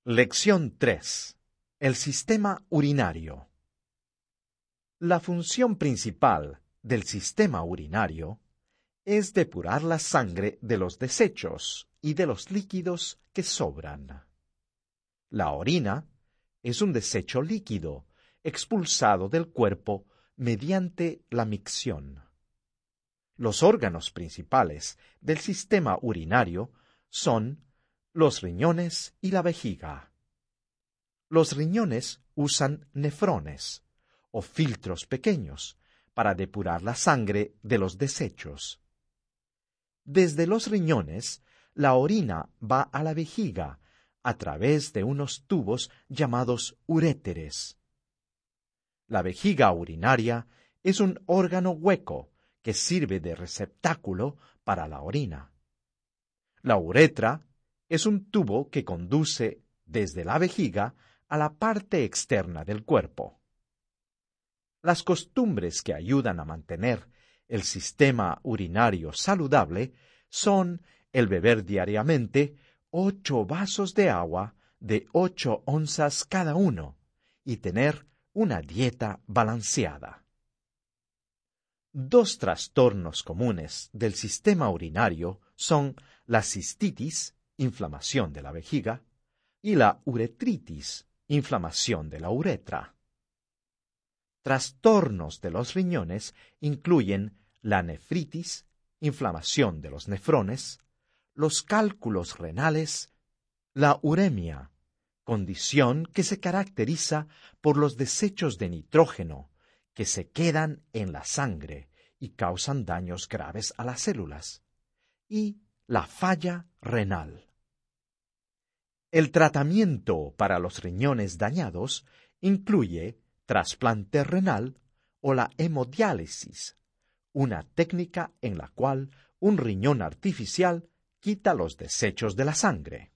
Lección 3. El sistema urinario. La función principal del sistema urinario es depurar la sangre de los desechos y de los líquidos que sobran. La orina es un desecho líquido expulsado del cuerpo mediante la micción. Los órganos principales del sistema urinario son los riñones y la vejiga. Los riñones usan nefrones, o filtros pequeños, para depurar la sangre de los desechos. Desde los riñones, la orina va a la vejiga a través de unos tubos llamados uréteres. La vejiga urinaria es un órgano hueco que sirve de receptáculo para la orina. La uretra es un tubo que conduce desde la vejiga a la parte externa del cuerpo. Las costumbres que ayudan a mantener el sistema urinario saludable son el beber diariamente 8 vasos de agua de 8 onzas cada uno y tener una dieta balanceada. 2 trastornos comunes del sistema urinario son la cistitis, inflamación de la vejiga, y la uretritis, inflamación de la uretra. Trastornos de los riñones incluyen la nefritis, inflamación de los nefrones, los cálculos renales, la uremia, condición que se caracteriza por los desechos de nitrógeno que se quedan en la sangre y causan daños graves a las células, y la falla renal. El tratamiento para los riñones dañados incluye trasplante renal o la hemodiálisis, una técnica en la cual un riñón artificial quita los desechos de la sangre.